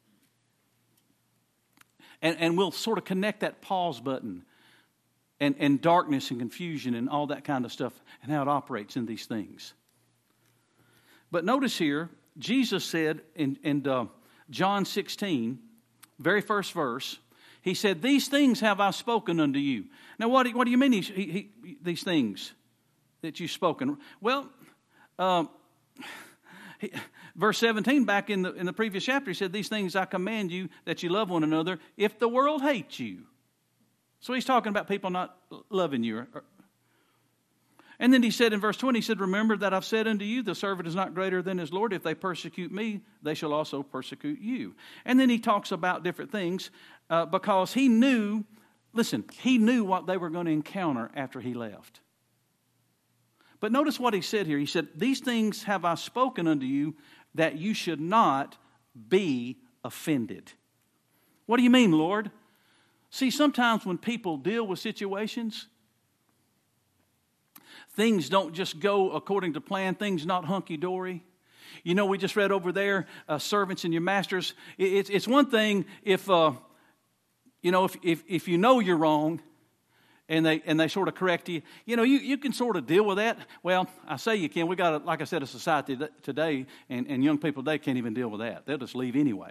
And, and we'll sort of connect that pause button and, and darkness and confusion and all that kind of stuff and how it operates in these things. But notice here, Jesus said in, in uh, John sixteen, very first verse, he said, these things have I spoken unto you. Now, what do, what do you mean he, he, these things that you've spoken? Well, uh, he, verse seventeen, back in the, in the previous chapter, he said, these things I command you, that you love one another, if the world hates you. So he's talking about people not loving you. And then he said in verse twenty, he said, remember that I've said unto you, the servant is not greater than his Lord. If they persecute me, they shall also persecute you. And then he talks about different things uh, because he knew, listen, he knew what they were going to encounter after he left. But notice what he said here. He said, these things have I spoken unto you, that you should not be offended. What do you mean, Lord? See, sometimes when people deal with situations, things don't just go according to plan. Things not hunky-dory. You know, we just read over there, uh, servants and your masters. It, it's, it's one thing if, uh, you know, if, if, if you know you're wrong, and they and they sort of correct you, you know, you, you can sort of deal with that. Well, I say you can. We got, a, like I said, a society today, and, and young people today can't even deal with that. They'll just leave anyway.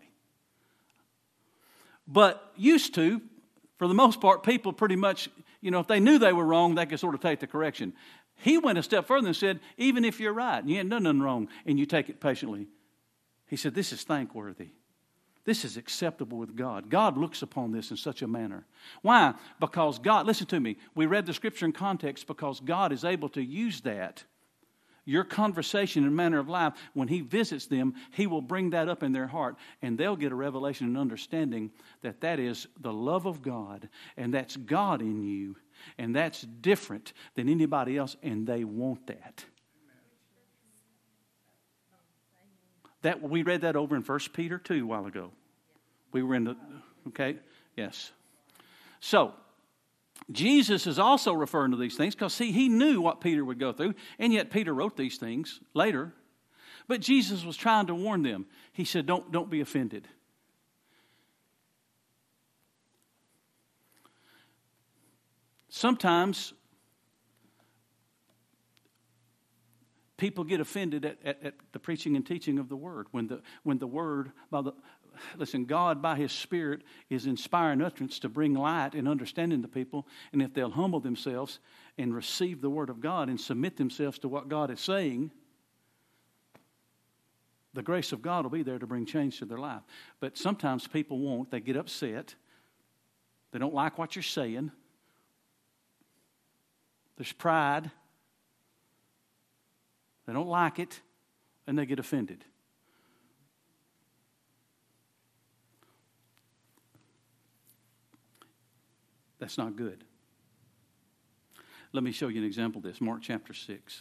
But used to, for the most part, people pretty much, you know, if they knew they were wrong, they could sort of take the correction. He went a step further and said, even if you're right, and you ain't done nothing wrong, and you take it patiently, he said, this is thankworthy. This is acceptable with God. God looks upon this in such a manner. Why? Because God, listen to me, we read the scripture in context because God is able to use that, your conversation and manner of life, when he visits them, he will bring that up in their heart, and they'll get a revelation and understanding that that is the love of God, and that's God in you, and that's different than anybody else, and they want that. That we read that over in First Peter two a while ago. We were in the, okay? Yes. So, Jesus is also referring to these things because, see, he knew what Peter would go through, and yet Peter wrote these things later. But Jesus was trying to warn them. He said, don't, don't be offended. Sometimes people get offended at, at, at the preaching and teaching of the Word. When the when the Word, by the listen, God by His Spirit is inspiring utterance to bring light and understanding to people. And if they'll humble themselves and receive the Word of God and submit themselves to what God is saying, the grace of God will be there to bring change to their life. But sometimes people won't. They get upset. They don't like what you're saying. There's pride. They don't like it, and they get offended. That's not good. Let me show you an example of this. Mark chapter six.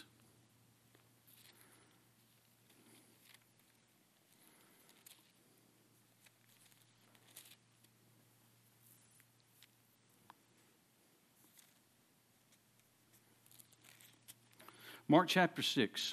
Mark chapter six,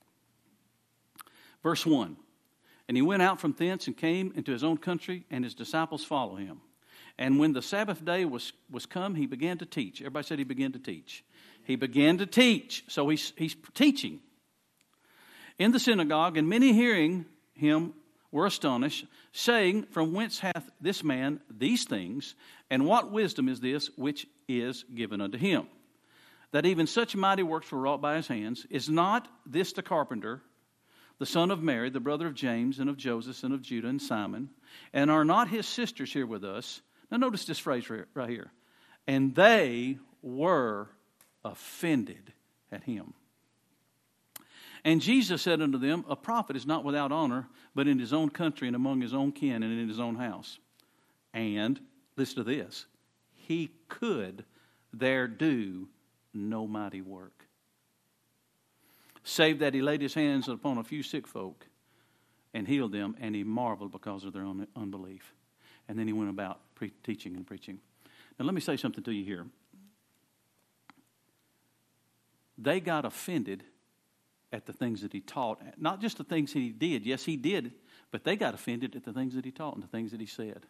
verse one. And he went out from thence and came into his own country, and his disciples followed him. And when the Sabbath day was, was come, he began to teach. Everybody said he began to teach. He began to teach. So he's, he's teaching in the synagogue, and many hearing him were astonished, saying, From whence hath this man these things, and what wisdom is this which is given unto him, that even such mighty works were wrought by his hands? Is not this the carpenter, the son of Mary, the brother of James, and of Joseph, and of Judah, and Simon? And are not his sisters here with us? Now notice this phrase right here. And they were offended at him. And Jesus said unto them, A prophet is not without honor, but in his own country, and among his own kin, and in his own house. And, listen to this, he could there do no mighty work, save that he laid his hands upon a few sick folk and healed them, and he marveled because of their un- unbelief. And then he went about pre- teaching and preaching. Now let me say something to you here. They got offended at the things that he taught, not just the things that he did. Yes, he did, but they got offended at the things that he taught and the things that he said.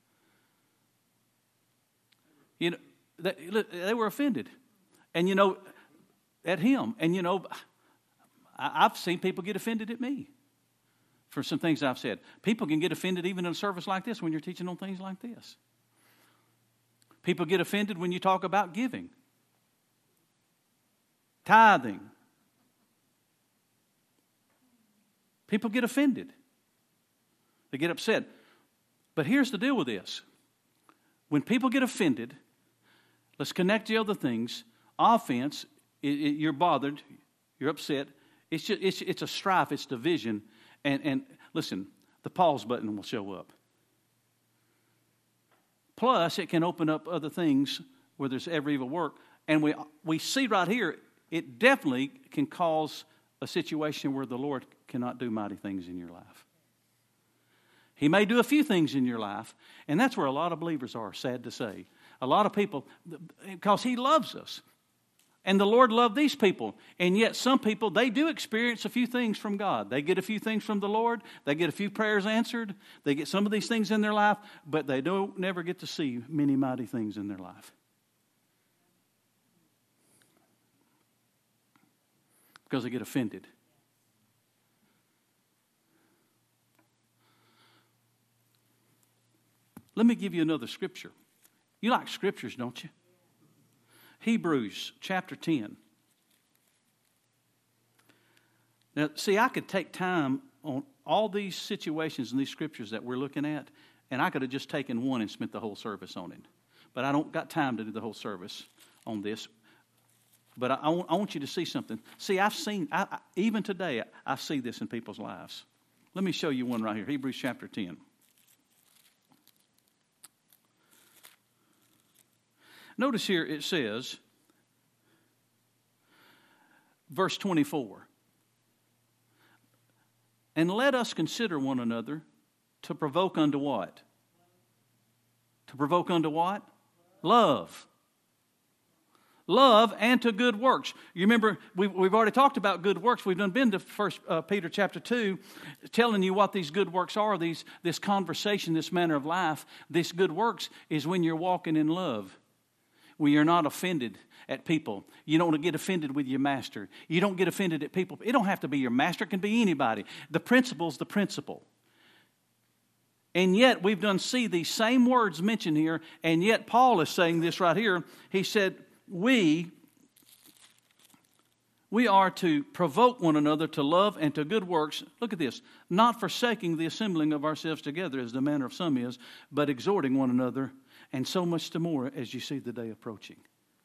You know, they, they were offended. And, you know, at him. And, you know, I've seen people get offended at me for some things I've said. People can get offended even in a service like this when you're teaching on things like this. People get offended when you talk about giving, tithing. People get offended. They get upset. But here's the deal with this. When people get offended, let's connect the other things. Offense, it, it, you're bothered, you're upset. It's just it's it's a strife, it's division, and and listen, the pause button will show up. Plus, it can open up other things where there's every evil work, and we we see right here, it definitely can cause a situation where the Lord cannot do mighty things in your life. He may do a few things in your life, and that's where a lot of believers are, sad to say. A lot of people, because He loves us. And the Lord loved these people. And yet some people, they do experience a few things from God. They get a few things from the Lord. They get a few prayers answered. They get some of these things in their life. But they don't never get to see many mighty things in their life. Because they get offended. Let me give you another scripture. You like scriptures, don't you? Hebrews chapter ten. Now, see, I could take time on all these situations and these scriptures that we're looking at, and I could have just taken one and spent the whole service on it. But I don't got time to do the whole service on this. But I, I, want, I want you to see something. See, I've seen, I, I, even today, I, I see this in people's lives. Let me show you one right here. Hebrews chapter ten. Notice here it says, verse twenty-four, and let us consider one another to provoke unto what? To provoke unto what? Love. Love and to good works. You remember, we've, we've already talked about good works. We've done been to First uh, Peter chapter two, telling you what these good works are, these this conversation, this manner of life. This good works is when you're walking in love. When you're not offended at people. You don't get offended with your master. You don't get offended at people. It don't have to be your master. It can be anybody. The principle's the principle. And yet, we've done see these same words mentioned here, and yet Paul is saying this right here. He said, we, we are to provoke one another to love and to good works. Look at this. Not forsaking the assembling of ourselves together as the manner of some is, but exhorting one another, And so much the more as you see the day approaching.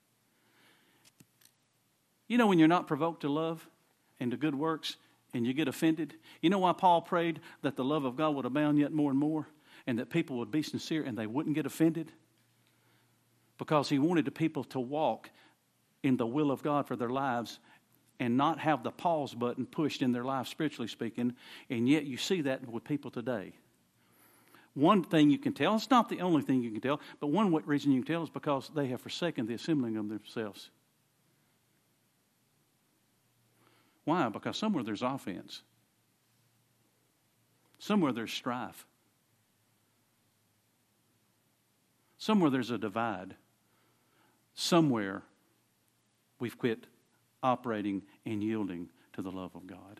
You know when you're not provoked to love and to good works and you get offended? You know why Paul prayed that the love of God would abound yet more and more and that people would be sincere and they wouldn't get offended? Because he wanted the people to walk in the will of God for their lives and not have the pause button pushed in their life, spiritually speaking. And yet you see that with people today. One thing you can tell, it's not the only thing you can tell, but one reason you can tell is because they have forsaken the assembling of themselves. Why? Because somewhere there's offense. Somewhere there's strife. Somewhere there's a divide. Somewhere we've quit operating and yielding to the love of God.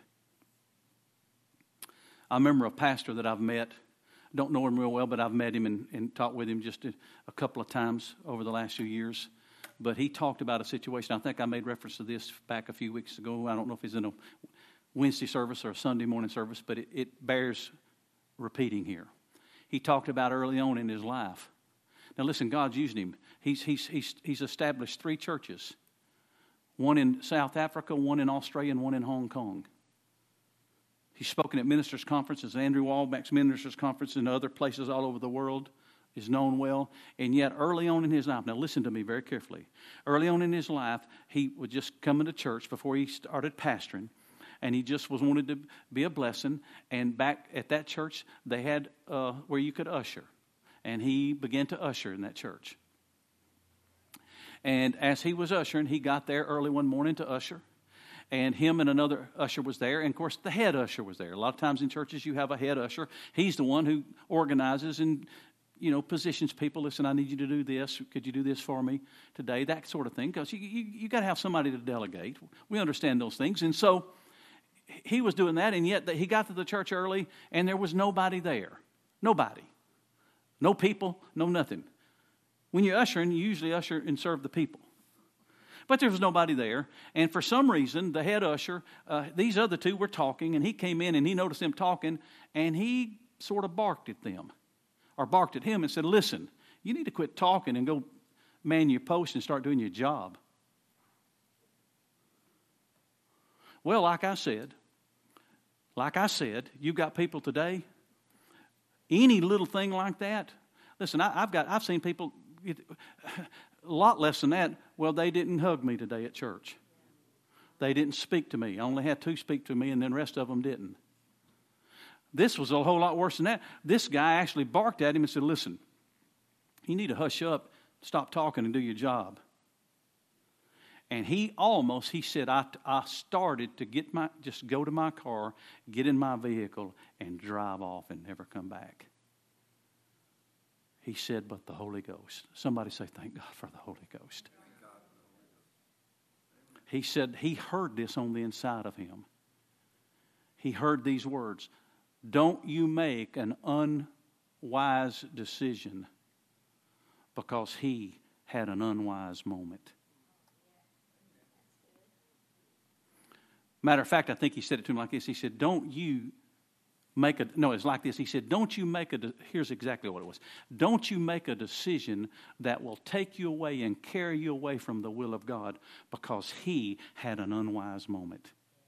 I remember a pastor that I've met. Don't know him real well, but I've met him and, and talked with him just a, a couple of times over the last few years. But he talked about a situation. I think I made reference to this back a few weeks ago. I don't know if he's in a Wednesday service or a Sunday morning service, but it, it bears repeating here. He talked about early on in his life. Now listen, God's using him. He's, he's, he's, he's established three churches. One in South Africa, one in Australia, and one in Hong Kong. He's spoken at ministers' conferences, Andrew Wallbach's ministers' conference, and other places all over the world. Is known well. And yet early on in his life, now listen to me very carefully. Early on in his life, he was just coming to church before he started pastoring. And he just was wanted to be a blessing. And back at that church, they had uh, where you could usher. And he began to usher in that church. And as he was ushering, he got there early one morning to usher. And him and another usher was there. And, of course, the head usher was there. A lot of times in churches you have a head usher. He's the one who organizes and, you know, positions people. Listen, I need you to do this. Could you do this for me today? That sort of thing. Because you, you, you got to have somebody to delegate. We understand those things. And so he was doing that. And yet he got to the church early and there was nobody there. Nobody. No people. No nothing. When you're ushering, you usually usher and serve the people. But there was nobody there. And for some reason, the head usher, uh, these other two were talking, and he came in and he noticed them talking, and he sort of barked at them, or barked at him and said, listen, you need to quit talking and go man your post and start doing your job. Well, like I said, like I said, you've got people today, any little thing like that. Listen, I, I've got, I've seen people, it, a lot less than that. Well, they didn't hug me today at church. They didn't speak to me. I only had two speak to me, and then the rest of them didn't. This was a whole lot worse than that. This guy actually barked at him and said, listen, you need to hush up, stop talking, and do your job. And he almost, he said, I, I started to get my, just go to my car, get in my vehicle, and drive off and never come back. He said, but the Holy Ghost. Somebody say, thank God for the Holy Ghost. He said he heard this on the inside of him. He heard these words. Don't you make an unwise decision because he had an unwise moment. Matter of fact, I think he said it to him like this. He said, don't you make a, no, it's like this. He said, don't you make a, here's exactly what it was. Don't you make a decision that will take you away and carry you away from the will of God because he had an unwise moment.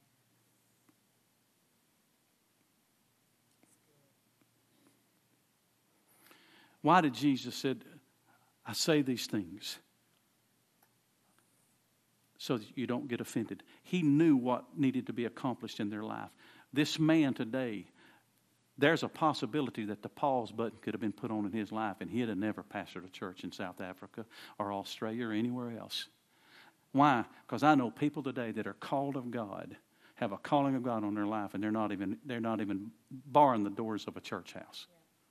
Why did Jesus said, I say these things so that you don't get offended? He knew what needed to be accomplished in their life. This man today, there's a possibility that the pause button could have been put on in his life and he'd have never pastored a church in South Africa or Australia or anywhere else. Why? Because I know people today that are called of God, have a calling of God on their life, and they're not even they're not even barring the doors of a church house.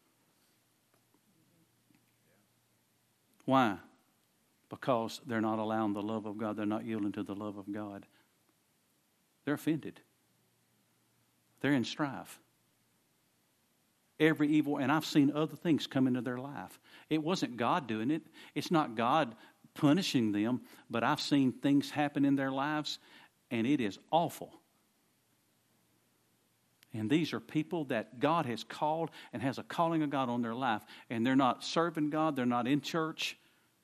Why? Because they're not allowing the love of God. They're not yielding to the love of God. They're offended. They're in strife. Every evil, and I've seen other things come into their life. It wasn't God doing it. It's not God punishing them, but I've seen things happen in their lives, and it is awful. And these are people that God has called and has a calling of God on their life. And they're not serving God. They're not in church.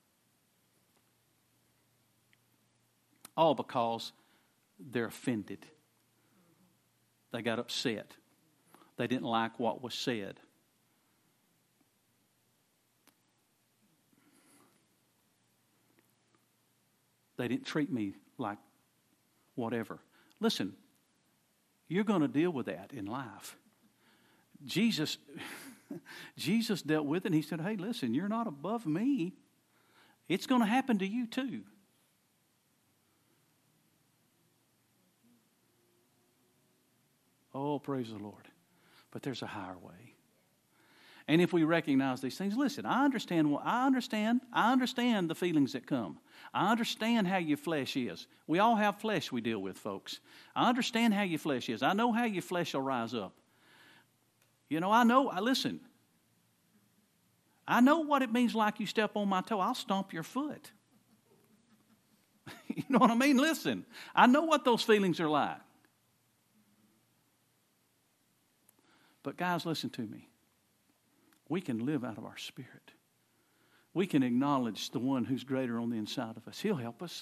All because they're offended. They got upset. They didn't like what was said. They didn't treat me like whatever. Listen, you're going to deal with that in life. Jesus, Jesus dealt with it and he said, hey, listen, you're not above me. It's going to happen to you too. Oh, praise the Lord. But there's a higher way. And if we recognize these things, listen, I understand, I understand, I understand the feelings that come. I understand how your flesh is. We all have flesh we deal with, folks. I understand how your flesh is. I know how your flesh will rise up. You know, I know, I listen. I know what it means like you step on my toe. I'll stomp your foot. You know what I mean? Listen, I know what those feelings are like. But guys, listen to me. We can live out of our spirit. We can acknowledge the one who's greater on the inside of us. He'll help us.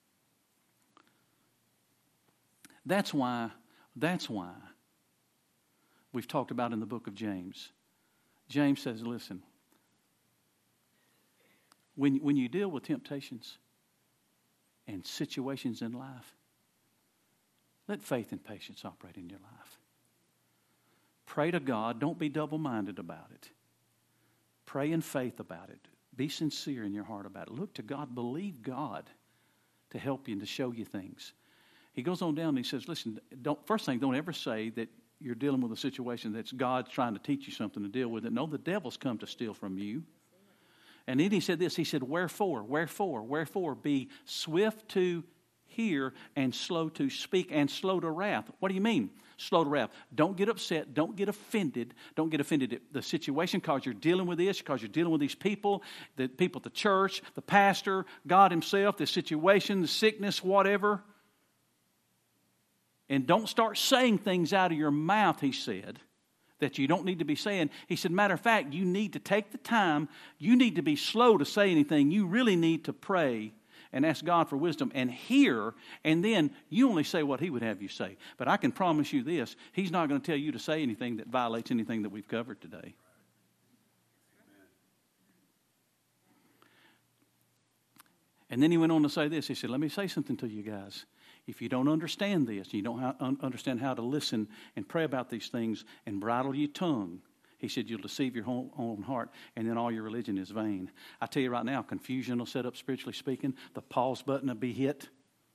That's why, that's why we've talked about in the book of James. James says, listen, when, when you deal with temptations and situations in life, let faith and patience operate in your life. Pray to God. Don't be double-minded about it. Pray in faith about it. Be sincere in your heart about it. Look to God. Believe God to help you and to show you things. He goes on down and he says, listen, don't, first thing, don't ever say that you're dealing with a situation that's God trying to teach you something to deal with it. No, the devil's come to steal from you. And then he said this, he said, wherefore, wherefore, wherefore, be swift to hear and slow to speak and slow to wrath. What do you mean? Slow to wrath. Don't get upset. Don't get offended. Don't get offended at the situation because you're dealing with this, because you're dealing with these people, the people at the church, the pastor, God himself, the situation, the sickness, whatever. And don't start saying things out of your mouth, he said, that you don't need to be saying. He said, matter of fact, you need to take the time. You need to be slow to say anything. You really need to pray and ask God for wisdom and hear, and then you only say what he would have you say. But I can promise you this, he's not going to tell you to say anything that violates anything that we've covered today. And then he went on to say this. He said, let me say something to you guys. If you don't understand this, you don't ha- understand how to listen and pray about these things and bridle your tongue, he said, you'll deceive your own heart, and then all your religion is vain. I tell you right now, confusion will set up, spiritually speaking. The pause button will be hit.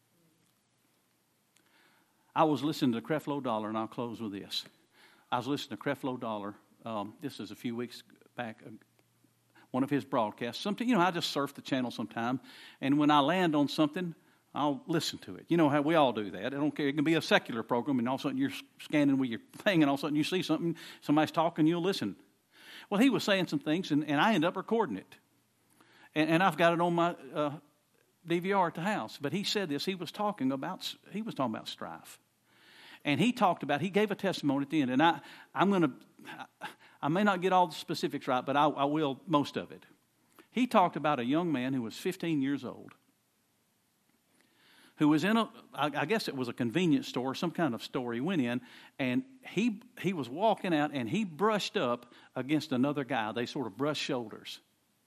I was listening to Creflo Dollar, and I'll close with this. I was listening to Creflo Dollar. Um, this is a few weeks back. Uh, one of his broadcasts. Something, you know, I just surf the channel sometime, and when I land on something, I'll listen to it. You know how we all do that. I don't care. It can be a secular program, and all of a sudden you're scanning with your thing, and all of a sudden you see something, somebody's talking, you'll listen. Well, he was saying some things, and, and I end up recording it. And, and I've got it on my uh, D V R at the house. But he said this. He was talking about he was talking about strife. And he talked about, he gave a testimony at the end. And I, I'm going to, I may not get all the specifics right, but I, I will most of it. He talked about a young man who was fifteen years old, who was in a, I guess it was a convenience store, some kind of store he went in, and he he was walking out, and he brushed up against another guy. They sort of brushed shoulders.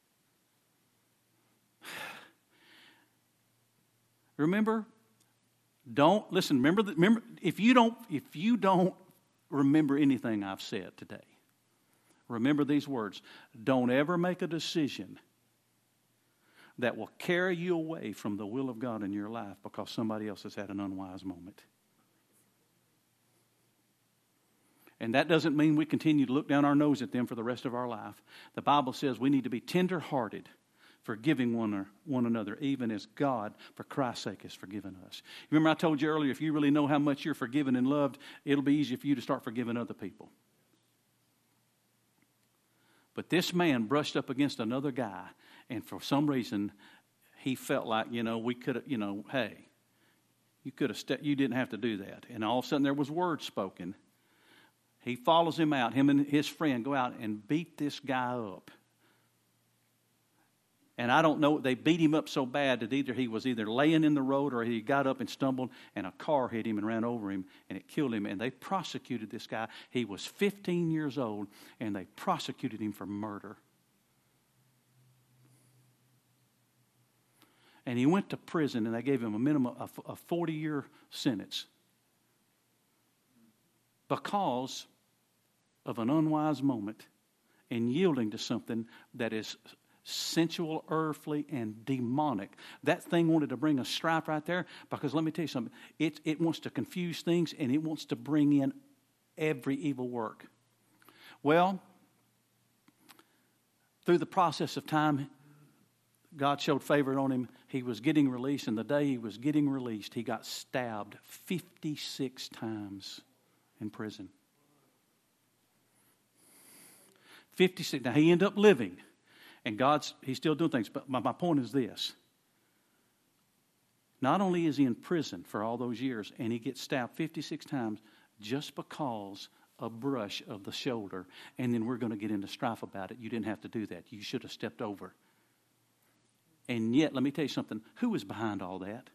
Remember, don't, listen, remember, the, remember if you don't, if you don't remember anything I've said today, remember these words. Don't ever make a decision that will carry you away from the will of God in your life because somebody else has had an unwise moment. And that doesn't mean we continue to look down our nose at them for the rest of our life. The Bible says we need to be tender-hearted, forgiving one, one another, even as God, for Christ's sake, has forgiven us. Remember I told you earlier, if you really know how much you're forgiven and loved, it'll be easy for you to start forgiving other people. But this man brushed up against another guy, and for some reason, he felt like, you know, we could have, you know, hey, you could have, st- you didn't have to do that. And all of a sudden, there was words spoken. He follows him out. Him and his friend go out and beat this guy up. And I don't know, they beat him up so bad that either he was either laying in the road or he got up and stumbled and a car hit him and ran over him and it killed him. And they prosecuted this guy. He was fifteen years old and they prosecuted him for murder. And he went to prison and they gave him a minimum of a forty-year sentence because of an unwise moment and yielding to something that is sensual, earthly, and demonic. That thing wanted to bring a strife right there because let me tell you something. It, it wants to confuse things and it wants to bring in every evil work. Well, through the process of time, God showed favor on him. He was getting released, and the day he was getting released, he got stabbed fifty-six times in prison. fifty-six. Now, he ended up living. And God's, he's still doing things. But my, my point is this. Not only is he in prison for all those years, and he gets stabbed fifty-six times just because a brush of the shoulder, and then we're going to get into strife about it. You didn't have to do that. You should have stepped over. And yet, let me tell you something. Who was behind all that?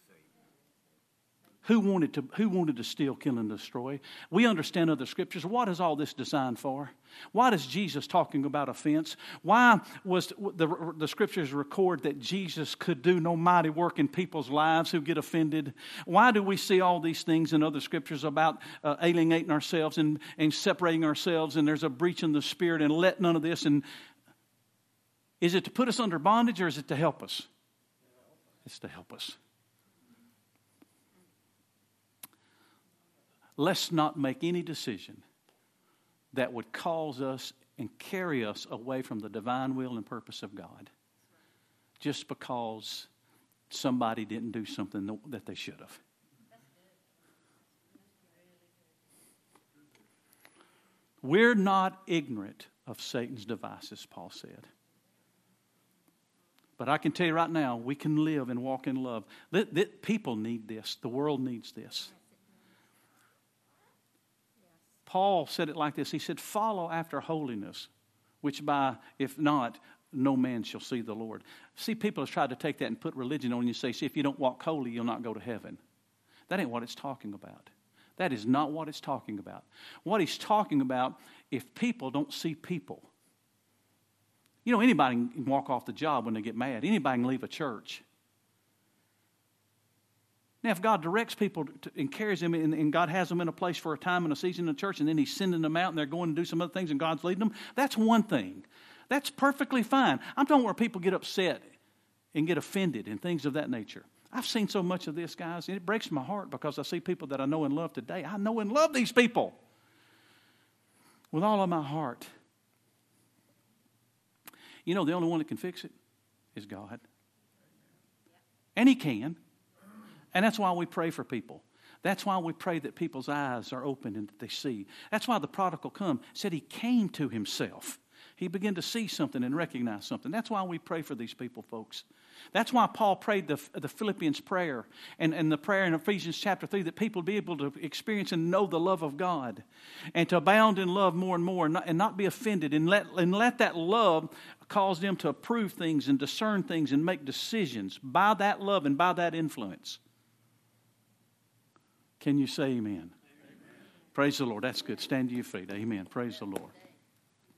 Who wanted to, who wanted to steal, kill, and destroy? We understand other scriptures. What is all this designed for? Why is Jesus talking about offense? Why was the, the scriptures record that Jesus could do no mighty work in people's lives who get offended? Why do we see all these things in other scriptures about uh, alienating ourselves and, and separating ourselves, and there's a breach in the spirit, and let none of this? And is it to put us under bondage, or is it to help us? It's to help us. Let's not make any decision that would cause us and carry us away from the divine will and purpose of God just because somebody didn't do something that they should have. We're not ignorant of Satan's devices, Paul said. But I can tell you right now, we can live and walk in love. People need this. The world needs this. Paul said it like this. He said, follow after holiness, which by, if not, no man shall see the Lord. See, people have tried to take that and put religion on you and say, see, if you don't walk holy, you'll not go to heaven. That ain't what it's talking about. That is not what it's talking about. What he's talking about, if people don't see people. You know, anybody can walk off the job when they get mad. Anybody can leave a church. Now, if God directs people to, and carries them, and, and God has them in a place for a time and a season in the church, and then he's sending them out, and they're going to do some other things, and God's leading them, that's one thing. That's perfectly fine. I'm talking where people get upset and get offended and things of that nature. I've seen so much of this, guys, and it breaks my heart because I see people that I know and love today. I know and love these people with all of my heart. You know, the only one that can fix it is God. And he can. And that's why we pray for people. That's why we pray that people's eyes are open and that they see. That's why the prodigal come said he came to himself. He began to see something and recognize something. That's why we pray for these people, folks. That's why Paul prayed the, the Philippians prayer and, and the prayer in Ephesians chapter three, that people be able to experience and know the love of God and to abound in love more and more and not, and not be offended, and let, and let that love cause them to approve things and discern things and make decisions by that love and by that influence. Can you say amen? Amen? Praise the Lord. That's good. Stand to your feet. Amen. Praise the Lord.